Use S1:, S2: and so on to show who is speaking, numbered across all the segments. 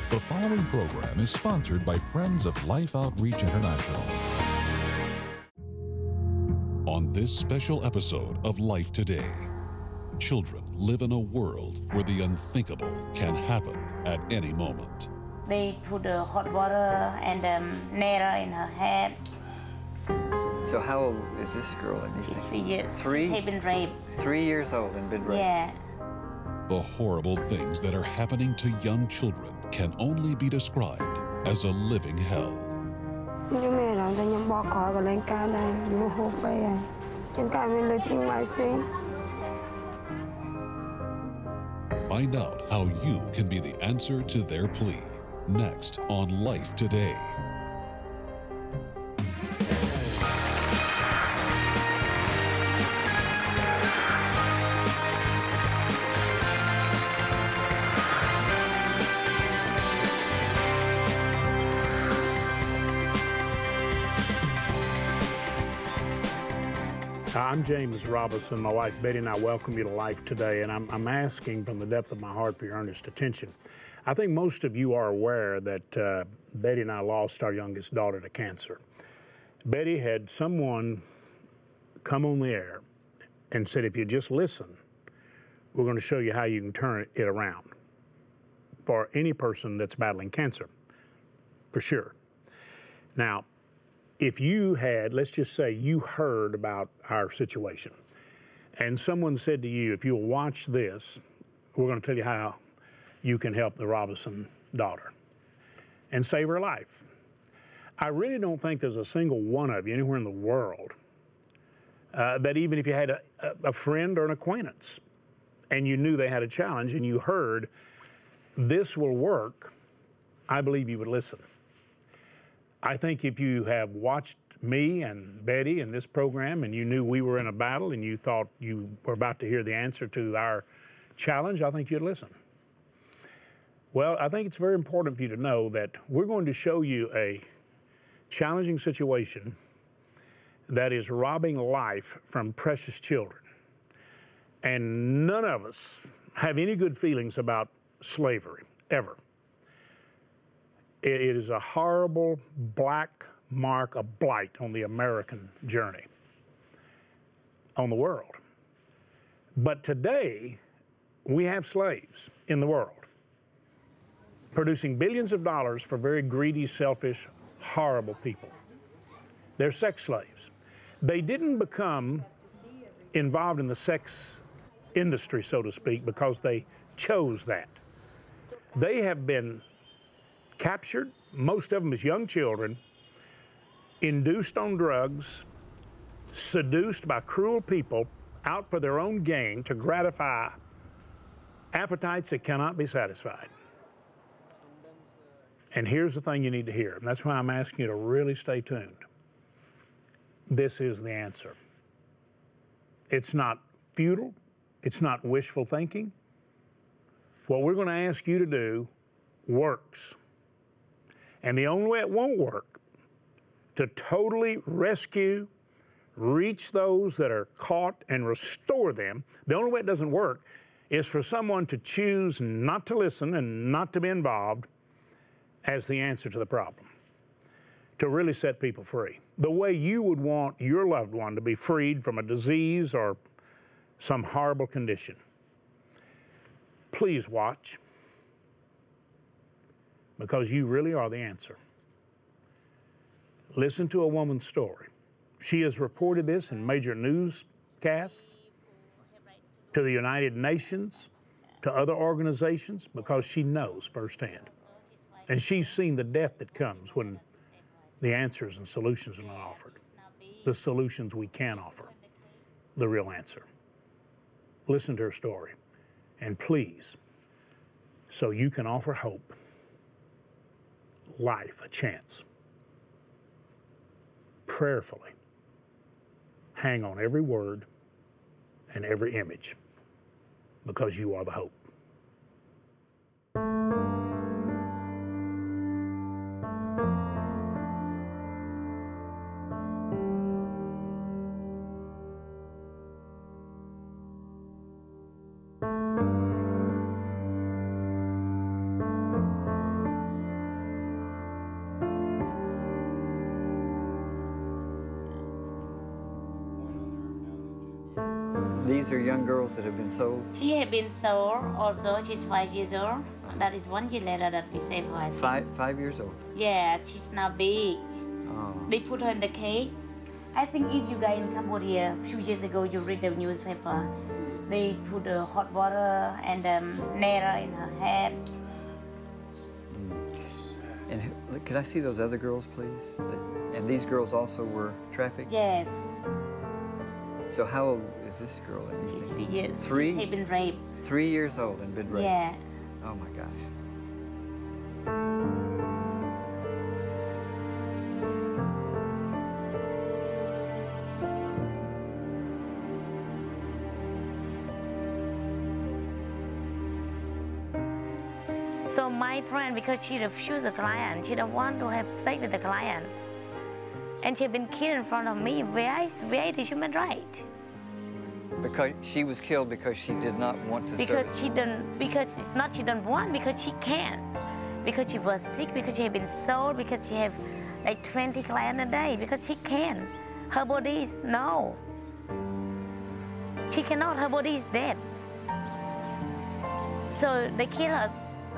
S1: The following program is sponsored by Friends of Life Outreach International. On this special episode of Life Today, children live in a world where the unthinkable can happen at any moment.
S2: They put the hot water and needle in her head.
S3: So how old is this girl?
S2: She's 3 years.
S3: Three?
S2: She's been raped.
S3: 3 years old and been raped.
S2: Yeah.
S1: The horrible things that are happening to young children can only be described as a living hell.
S4: Nhưng mẹ làm cho nhắm bỏ khỏi cái lên ca này, nhưng hộp bây giờ. Trên cả mình lời tiếng mai sinh.
S1: Find out how you can be the answer to their plea. Next on Life Today.
S5: I'm James Robinson. My wife Betty and I welcome you to Life Today, and I'm asking from the depth of my heart for your earnest attention. I think most of you are aware that Betty and I lost our youngest daughter to cancer. Betty had someone come on the air and said, if you just listen, we're going to show you how you can turn it around for any person that's battling cancer, for sure. Now, if you had, let's just say you heard about our situation, and someone said to you, if you'll watch this, we're going to tell you how you can help the Robinson daughter and save her life. I really don't think there's a single one of you anywhere in the world that even if you had a friend or an acquaintance and you knew they had a challenge and you heard this will work, I believe you would listen. I think if you have watched me and Betty in this program and you knew we were in a battle and you thought you were about to hear the answer to our challenge, I think you'd listen. Well, I think it's very important for you to know that we're going to show you a challenging situation that is robbing life from precious children. And none of us have any good feelings about slavery, ever. It is a horrible black mark, a blight on the American journey, on the world. But today, we have slaves in the world, producing billions of dollars for very greedy, selfish, horrible people. They're sex slaves. They didn't become involved in the sex industry, so to speak, because they chose that. They have been captured, most of them as young children, induced on drugs, seduced by cruel people out for their own gain to gratify appetites that cannot be satisfied. And here's the thing you need to hear, and that's why I'm asking you to really stay tuned. This is the answer. It's not futile. It's not wishful thinking. What we're going to ask you to do works. And the only way it won't work to totally rescue, reach those that are caught and restore them, the only way it doesn't work is for someone to choose not to listen and not to be involved as the answer to the problem, to really set people free. The way you would want your loved one to be freed from a disease or some horrible condition. Please watch, because you really are the answer. Listen to a woman's story. She has reported this in major newscasts, to the United Nations, to other organizations, because she knows firsthand. And she's seen the death that comes when the answers and solutions are not offered. The solutions we can offer, the real answer. Listen to her story, and please, so you can offer hope, life, a chance. Prayerfully, hang on every word and every image, because you are the hope.
S3: these are young girls that have been sold?
S2: She had been sold also. She's 5 years old. That is 1 year later that we saved her.
S3: 5 years old?
S2: Yeah, she's now big.
S3: Oh.
S2: They put her in the cage. I think if you guys in Cambodia a few years ago, you read the newspaper, they put hot water and nail in her head.
S3: And could I see those other girls, please? And these girls also were trafficked?
S2: Yes.
S3: So how old is this girl?
S2: She's 3 years.
S3: 3?
S2: She's been raped.
S3: 3 years old and been raped?
S2: Yeah.
S3: Oh my gosh.
S2: So my friend, because she refused the client, she don't want to have sex with the clients. And she had been killed in front of me. Where is the human right?
S3: Because she was killed because she did not want to serve.
S2: Because it's not she don't want, because she can. Because she was sick, because she had been sold, because she have like 20 clients a day, because she can. Her body is, no. She cannot, her body is dead. So they kill her.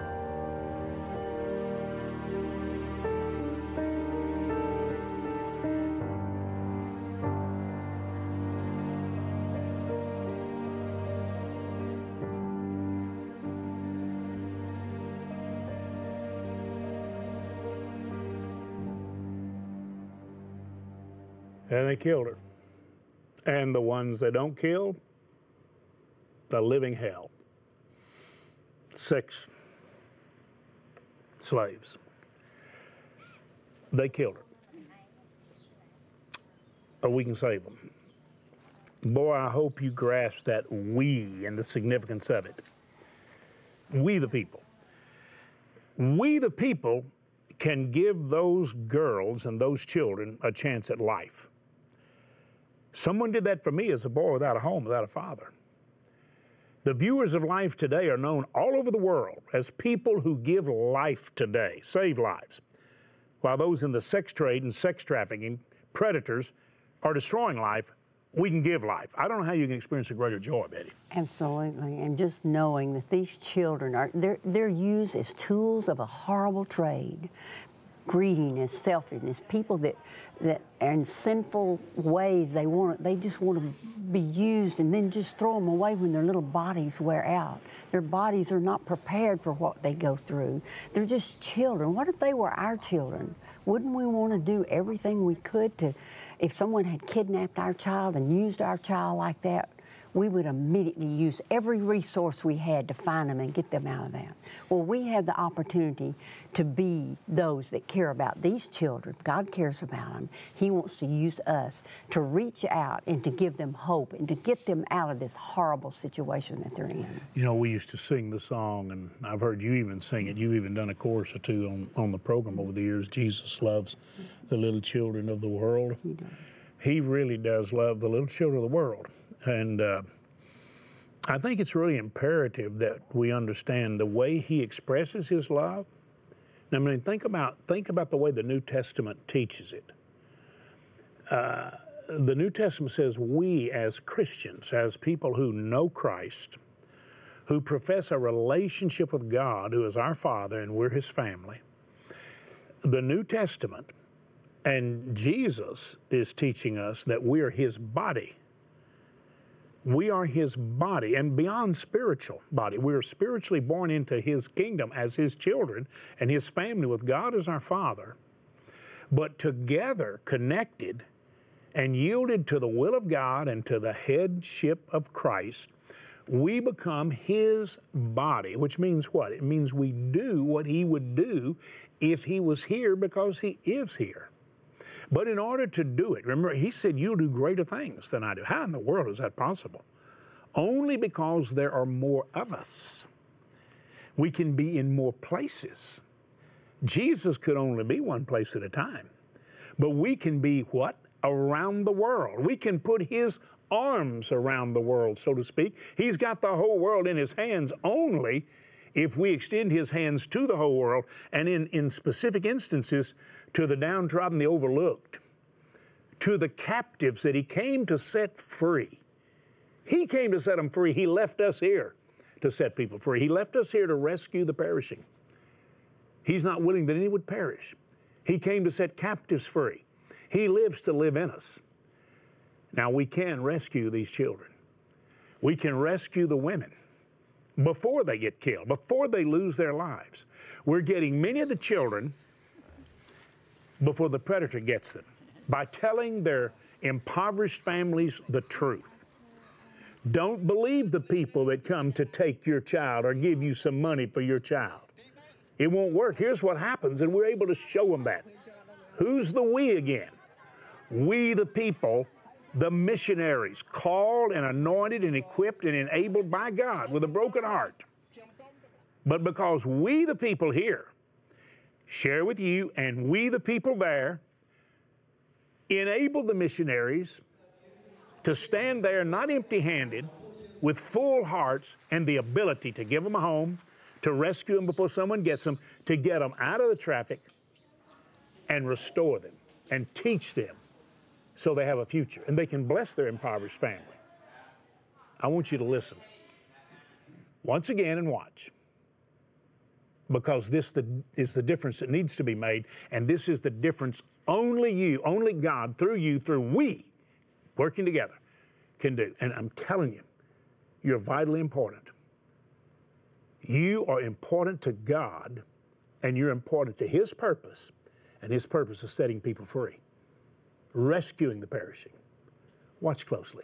S5: And they killed her. And the ones they don't kill, the living hell. 6 slaves. They killed her. Or we can save them. Boy, I hope you grasp that we and the significance of it. We the people. We the people can give those girls and those children a chance at life. Someone did that for me as a boy without a home, without a father. The viewers of Life Today are known all over the world as people who give life today, save lives, while those in the sex trade and sex trafficking, predators, are destroying life. We can give life. I don't know how you can experience a greater joy, Betty.
S6: Absolutely, and just knowing that these children are, they're used as tools of a horrible trade. Greediness, selfishness, people that in sinful ways they just want to be used and then just throw them away when their little bodies wear out. Their bodies are not prepared for what they go through. They're just children. What if they were our children? Wouldn't we want to do everything we could to, if someone had kidnapped our child and used our child like that, we would immediately use every resource we had to find them and get them out of that. Well, we have the opportunity to be those that care about these children. God cares about them. He wants to use us to reach out and to give them hope and to get them out of this horrible situation that they're in.
S5: You know, we used to sing the song, and I've heard you even sing it. You've even done a chorus or two on the program over the years. Jesus loves the little children of the world.
S6: He does.
S5: He really does love the little children of the world. And I think it's really imperative that we understand the way he expresses his love. I mean, think about the way the New Testament teaches it. The New Testament says we as Christians, as people who know Christ, who profess a relationship with God, who is our Father, and we're his family, the New Testament and Jesus is teaching us that we are his body. We are his body, and beyond spiritual body. We are spiritually born into his kingdom as his children and his family with God as our Father. But together, connected and yielded to the will of God and to the headship of Christ, we become his body, which means what? It means we do what he would do if he was here, because he is here. But in order to do it, remember, he said, you'll do greater things than I do. How in the world is that possible? Only because there are more of us. We can be in more places. Jesus could only be one place at a time. But we can be what? Around the world. We can put his arms around the world, so to speak. He's got the whole world in his hands only if we extend his hands to the whole world, and in specific instances, to the downtrodden, the overlooked, to the captives that he came to set free. He came to set them free. He left us here to set people free. He left us here to rescue the perishing. He's not willing that any would perish. He came to set captives free. He lives to live in us. Now, we can rescue these children. We can rescue the women before they get killed, before they lose their lives. We're getting many of the children before the predator gets them by telling their impoverished families the truth. Don't believe the people that come to take your child or give you some money for your child. It won't work. Here's what happens, and we're able to show them that. Who's the we again? We the people, the missionaries, called and anointed and equipped and enabled by God with a broken heart. But because we the people here share with you, and we the people there enable the missionaries to stand there not empty-handed, with full hearts and the ability to give them a home, to rescue them before someone gets them, to get them out of the traffic and restore them and teach them so they have a future and they can bless their impoverished family. I want you to listen once again and watch, because this is the difference that needs to be made, and this is the difference only you, only God, through you, through we, working together, can do. And I'm telling you, you're vitally important. You are important to God, and you're important to His purpose, and His purpose is setting people free, rescuing the perishing. Watch closely.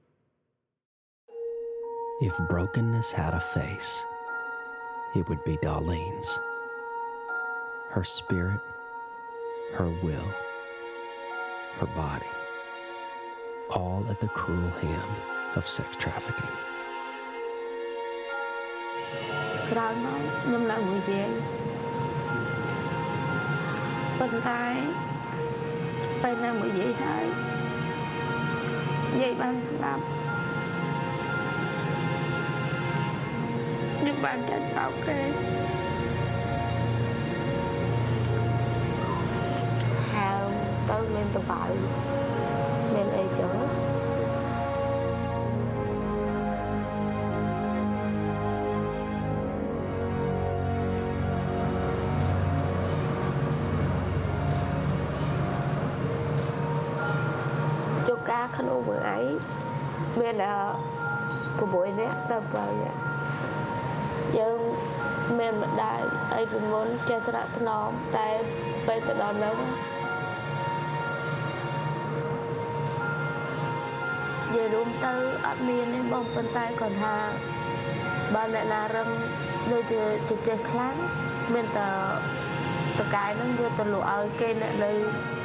S7: If brokenness had a face, it would be Darlene's. Her spirit, her will, her body, all at the cruel hand of sex trafficking.
S4: ក្រោយមកខ្ញុំឡើងនិយាយប៉ុន្តែពេលណាមួយនិយាយហើយនិយាយបានស្ដាប់ខ្ញុំបានចាត់បោកគេហើមទៅមានតបៅមានអីចឹង Ca khăn ô vừa ấy bên là của buổi đấy tập vào vậy nhưng mình đại ấy cũng muốn chơi thật nó tại bây giờ đón lâu giờ đúng tư ở miền nên bông phân tay còn hà ba mẹ là răng đôi chơi kháng mình tờ cái nó vô tờ lụa ở cây này đây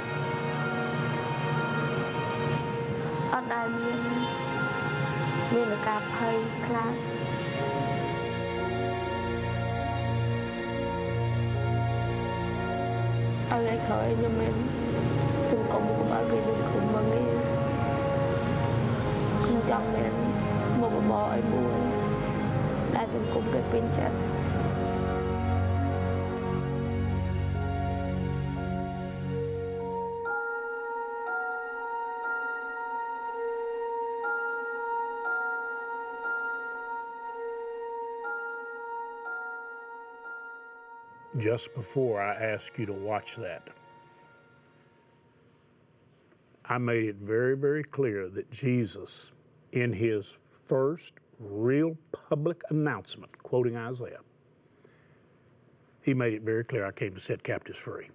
S4: ở đây miền là cà phê kháng ở đây khởi nhưng mình sinh cùng cũng ở cái sinh cùng mà nghe không trong mình một bò ấy mua đại sinh cùng cái pin chặt.
S5: Just before I ask you to watch that, I made it very, very clear that Jesus, in his first real public announcement, quoting Isaiah, he made it very clear, I came to set captives free.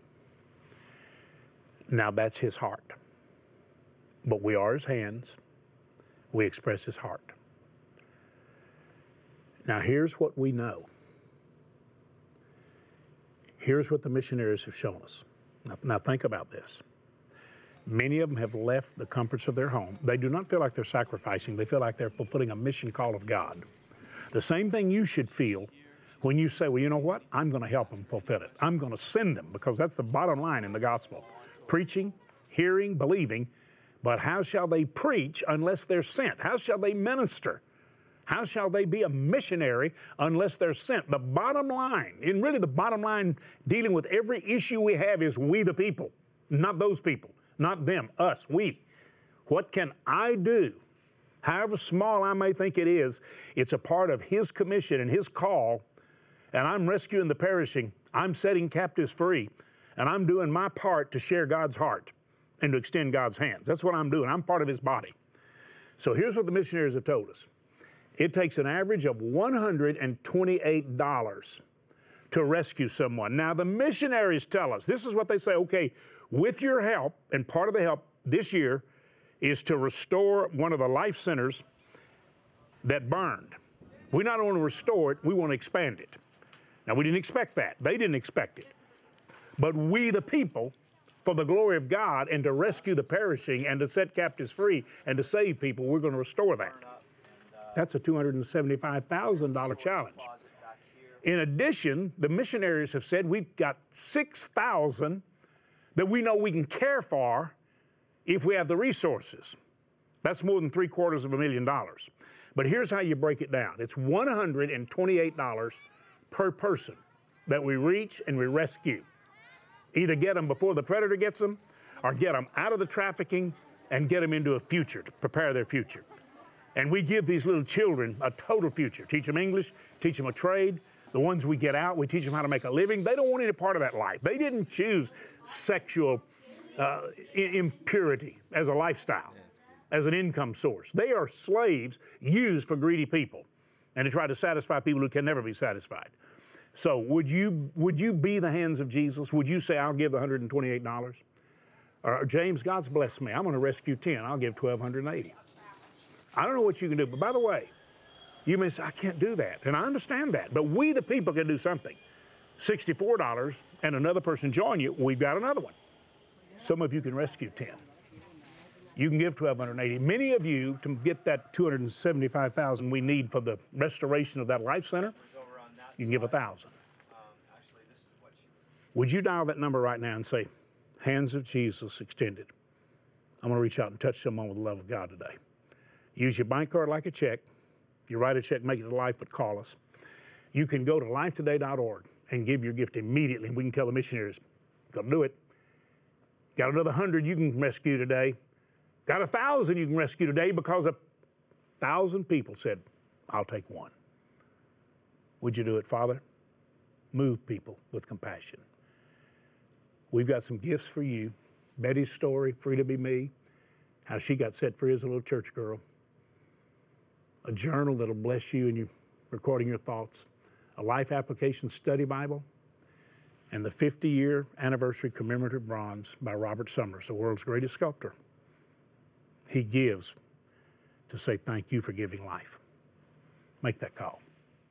S5: Now that's his heart. But we are his hands. We express his heart. Now here's what we know. Here's what the missionaries have shown us. Now think about this. Many of them have left the comforts of their home. They do not feel like they're sacrificing. They feel like they're fulfilling a mission call of God. The same thing you should feel when you say, well, you know what? I'm going to help them fulfill it. I'm going to send them, because that's the bottom line in the gospel. Preaching, hearing, believing. But how shall they preach unless they're sent? How shall they minister? How shall they be a missionary unless they're sent? The bottom line, and really the bottom line dealing with every issue we have, is we the people, not those people, not them, us, we. What can I do However small I may think it is, it's a part of His commission and His call, and I'm rescuing the perishing. I'm setting captives free, and I'm doing my part to share God's heart and to extend God's hands. That's what I'm doing. I'm part of His body. So here's what the missionaries have told us. It takes an average of $128 to rescue someone. Now, the missionaries tell us, this is what they say, okay, with your help, and part of the help this year is to restore one of the life centers that burned. We not only restore it, we want to expand it. Now, we didn't expect that. They didn't expect it. But we, the people, for the glory of God and to rescue the perishing and to set captives free and to save people, we're going to restore that. That's a $275,000 challenge. In addition, the missionaries have said we've got 6,000 that we know we can care for if we have the resources. That's more than $750,000. But here's how you break it down. It's $128 per person that we reach and we rescue. Either get them before the predator gets them or get them out of the trafficking and get them into a future, to prepare their future. And we give these little children a total future. Teach them English, teach them a trade. The ones we get out, we teach them how to make a living. They don't want any part of that life. They didn't choose sexual impurity as a lifestyle, as an income source. They are slaves used for greedy people and to try to satisfy people who can never be satisfied. So would you be the hands of Jesus? Would you say, I'll give the $128? Or, James, God's blessed me. I'm going to rescue 10. I'll give $1,280. I don't know what you can do, but by the way, you may say, I can't do that. And I understand that, but we the people can do something. $64 and another person join you, we've got another one. Some of you can rescue 10. You can give $1,280. Many of you, to get that $275,000 we need for the restoration of that life center, you can give $1,000. Would you dial that number right now and say, hands of Jesus extended? I'm going to reach out and touch someone with the love of God today. Use your bank card like a check. If you write a check, make it to Life, but call us. You can go to lifetoday.org and give your gift immediately. We can tell the missionaries, go do it. Got another 100 you can rescue today. Got 1,000 you can rescue today because 1,000 people said, I'll take one. Would you do it, Father? Move people with compassion. We've got some gifts for you. Betty's story, Free to Be Me, how she got set free as a little church girl. A journal that'll bless you in you recording your thoughts. A life application study Bible. And the 50-year anniversary commemorative bronze by Robert Summers, the world's greatest sculptor. He gives to say thank you for giving life. Make that call.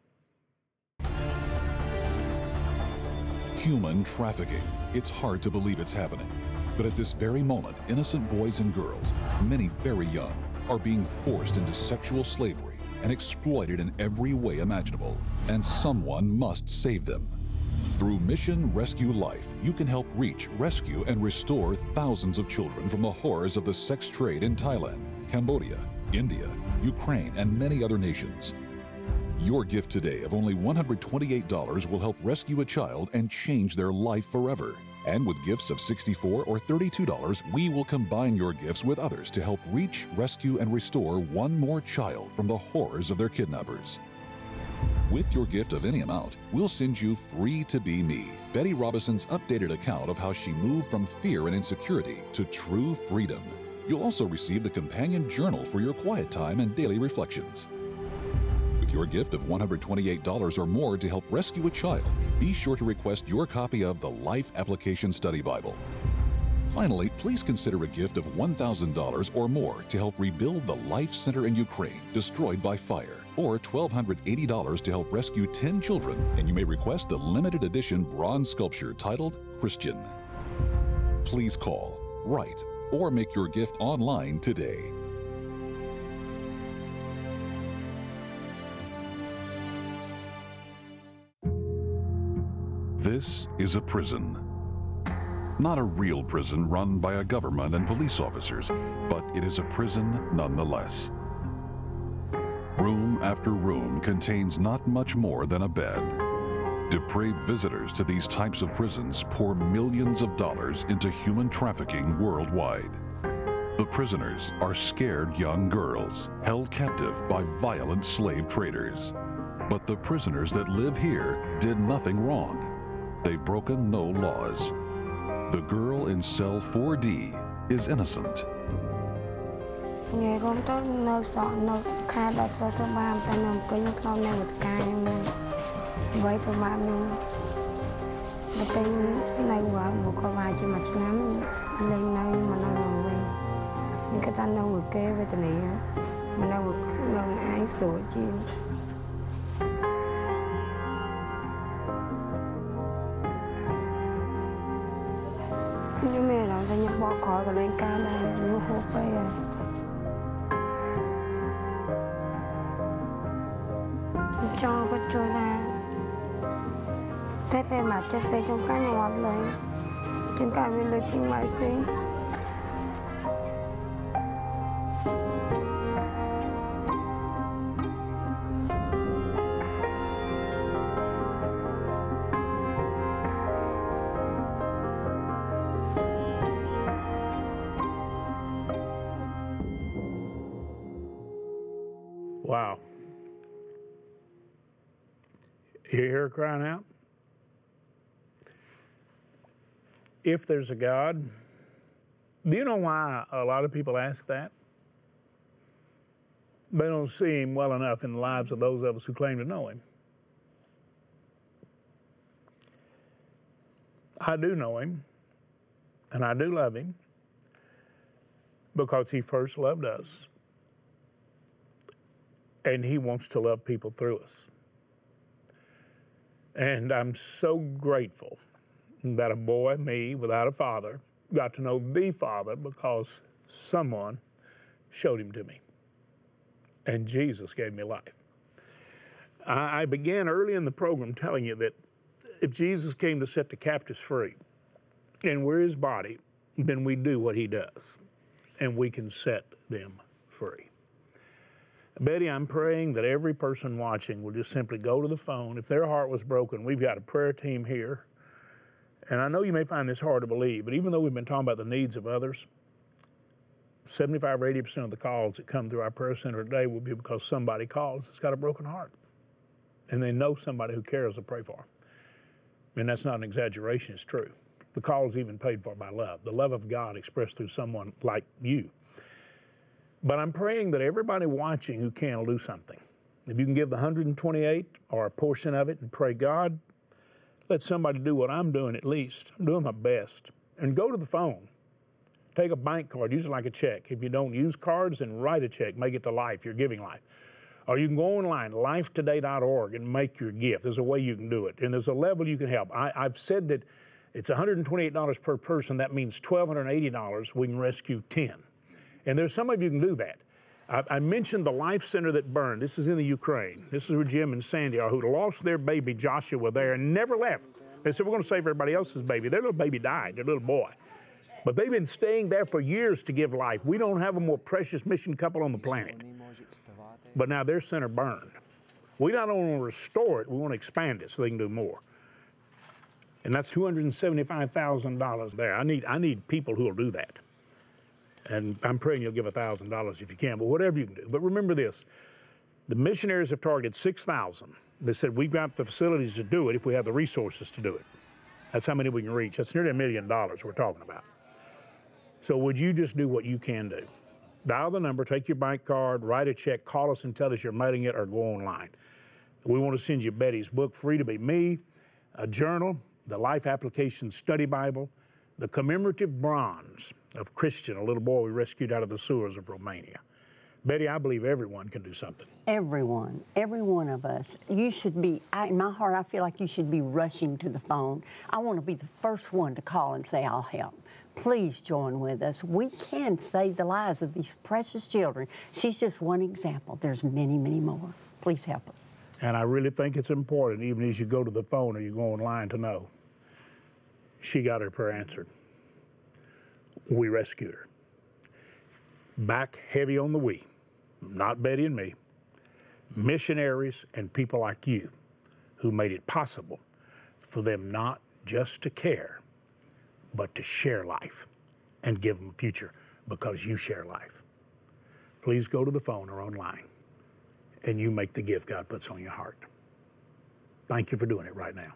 S1: Human trafficking. It's hard to believe it's happening. But at this very moment, innocent boys and girls, many very young, are being forced into sexual slavery and exploited in every way imaginable. And someone must save them. Through Mission Rescue Life, you can help reach, rescue, and restore thousands of children from the horrors of the sex trade in Thailand, Cambodia, India, Ukraine, and many other nations. Your gift today of only $128 will help rescue a child and change their life forever. And with gifts of $64 or $32, we will combine your gifts with others to help reach, rescue, and restore one more child from the horrors of their kidnappers. With your gift of any amount, we'll send you Free to Be Me, Betty Robison's updated account of how she moved from fear and insecurity to true freedom. You'll also receive the companion journal for your quiet time and daily reflections. With your gift of $128 or more to help rescue a child, be sure to request your copy of the Life Application Study Bible. Finally, please consider a gift of $1,000 or more to help rebuild the Life Center in Ukraine, destroyed by fire, or $1,280 to help rescue 10 children, and you may request the limited edition bronze sculpture titled Christian. Please call, write, or make your gift online today. This is a prison. Not a real prison run by a government and police officers, but it is a prison nonetheless. Room after room contains not much more than a bed. Depraved visitors to these types of prisons pour millions of dollars into human trafficking worldwide. The prisoners are scared young girls held captive by violent slave traders. But the prisoners that live here did nothing wrong. They've broken no laws. The girl in cell 4D is innocent.
S4: Ngày hôm đó nấu sọ nấu khai đặt cho tôi ba tay nấu quên không nên một cái với tôi ba luôn. Tôi nay qua một cái vài chỉ mà chỉ nắm lên nấu mà nấu lòng về. Nhưng cái ta nấu một kê với tôi này mà nấu ai sửa chi. Nhưng mẹ đó tôi nhập bỏ khỏi cái lên ca đây nó hộp bây giờ. Cho có trôi ra thế về mà chết về trong cái ngọt lấy trên cả về lấy tiếng mãi xí.
S5: Wow. You hear her crying out? If there's a God, do you know why a lot of people ask that? They don't see him well enough in the lives of those of us who claim to know him. I do know him, and I do love him, because he first loved us, and he wants to love people through us. And I'm so grateful that a boy, me, without a father, got to know the Father because someone showed him to me. And Jesus gave me life. I began early in the program telling you that if Jesus came to set the captives free, and we're his body, then we do what he does, and we can set them free. Betty, I'm praying that every person watching will just simply go to the phone. If their heart was broken, we've got a prayer team here. And I know you may find this hard to believe, but even though we've been talking about the needs of others, 75 or 80% of the calls that come through our prayer center today will be because somebody calls that's got a broken heart. And they know somebody who cares to pray for them. And that's not an exaggeration, it's true. The call is even paid for by love, the love of God expressed through someone like you. But I'm praying that everybody watching who can will do something. If you can give the 128 or a portion of it and pray, God, let somebody do what I'm doing at least. I'm doing my best. And go to the phone. Take a bank card, use it like a check. If you don't use cards, then write a check, make it to Life, you're giving Life. Or you can go online, lifetoday.org, and make your gift. There's a way you can do it. And there's a level you can help. I've said that it's $128 per person. That means $1,280. We can rescue 10. And there's some of you can do that. I mentioned the Life Center that burned. This is in the Ukraine. This is where Jim and Sandy are, who lost their baby, Joshua, there and never left. They said, we're going to save everybody else's baby. Their little baby died, their little boy. But they've been staying there for years to give life. We don't have a more precious mission couple on the planet. But now their center burned. We not only want to restore it, we want to expand it so they can do more. And that's $275,000 there. I need people who will do that. And I'm praying you'll give $1,000 if you can, but whatever you can do. But remember this, the missionaries have targeted 6,000. They said we've got the facilities to do it if we have the resources to do it. That's how many we can reach. That's nearly $1 million we're talking about. So would you just do what you can do? Dial the number, take your bank card, write a check, call us and tell us you're mailing it, or go online. We want to send you Betty's book, Free to Be Me, a journal, the Life Application Study Bible, the commemorative bronze of Christian, a little boy we rescued out of the sewers of Romania. Betty, I believe everyone can do something.
S6: Everyone, every one of us. You should be, in my heart, I feel like you should be rushing to the phone. I want to be the first one to call and say, I'll help. Please join with us. We can save the lives of these precious children. She's just one example. There's many, many more. Please help us.
S5: And I really think it's important, even as you go to the phone or you go online, to know she got her prayer answered. We rescued her. Back heavy on the we, not Betty and me, missionaries and people like you who made it possible for them not just to care, but to share life and give them a future. because you share life. Please go to the phone or online and you make the gift God puts on your heart. Thank you for doing it right now.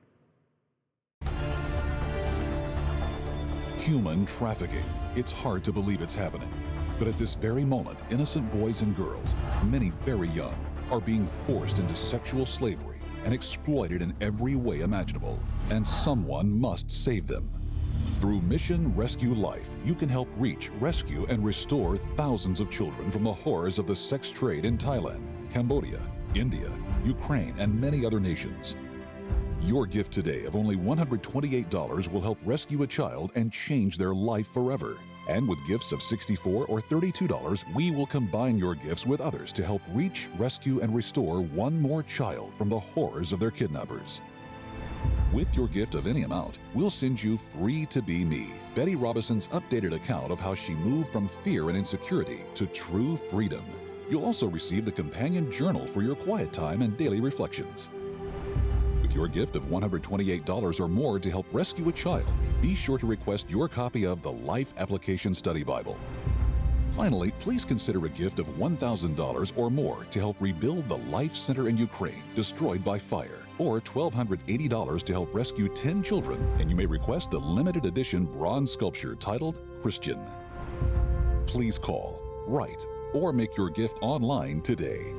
S1: Human trafficking. It's hard to believe it's happening. But at this very moment, innocent boys and girls, many very young, are being forced into sexual slavery and exploited in every way imaginable. And someone must save them. Through Mission Rescue Life, you can help reach, rescue, and restore thousands of children from the horrors of the sex trade in Thailand, Cambodia, India, Ukraine, and many other nations. Your gift today of only $128 will help rescue a child and change their life forever. And with gifts of $64 or $32, we will combine your gifts with others to help reach, rescue, and restore one more child from the horrors of their kidnappers. With your gift of any amount, we'll send you Free to Be Me, Betty Robison's updated account of how she moved from fear and insecurity to true freedom. You'll also receive the companion journal for your quiet time and daily reflections. With your gift of $128 or more to help rescue a child, be sure to request your copy of the Life Application Study Bible. Finally, please consider a gift of $1,000 or more to help rebuild the Life Center in Ukraine, destroyed by fire, or $1,280 to help rescue 10 children, and you may request the limited edition bronze sculpture titled Christian. Please call, write, or make your gift online today.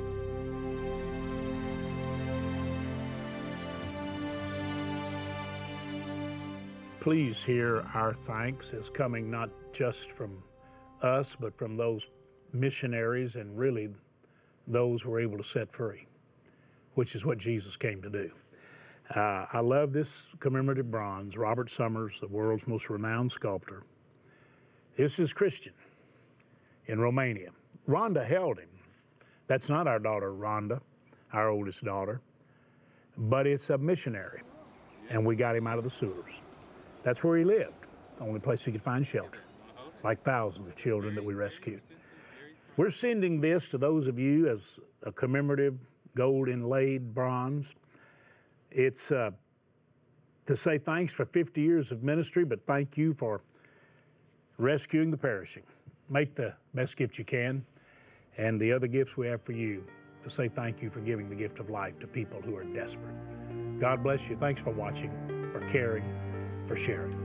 S5: Please hear our thanks as coming not just from us, but from those missionaries and really those we're able to set free, which is what Jesus came to do. I love this commemorative bronze. Robert Summers, the world's most renowned sculptor. This is Christian in Romania. Rhonda held him. That's not our daughter, Rhonda, our oldest daughter, but it's a missionary, and we got him out of the sewers. That's where he lived, the only place he could find shelter, like thousands of children that we rescued. We're sending this to those of you as a commemorative gold inlaid bronze. It's to say thanks for 50 years of ministry, but thank you for rescuing the perishing. Make the best gift you can, and the other gifts we have for you, to say thank you for giving the gift of life to people who are desperate. God bless you. Thanks for watching, for caring, for sharing.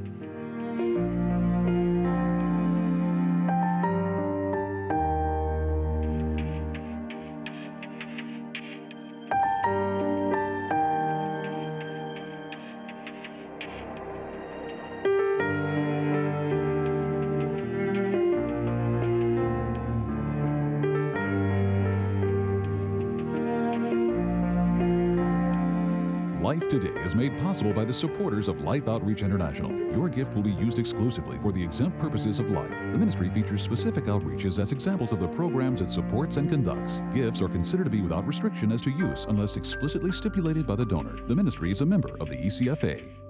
S1: Life Today is made possible by the supporters of Life Outreach International. Your gift will be used exclusively for the exempt purposes of life. The ministry features specific outreaches as examples of the programs it supports and conducts. Gifts are considered to be without restriction as to use unless explicitly stipulated by the donor. The ministry is a member of the ECFA.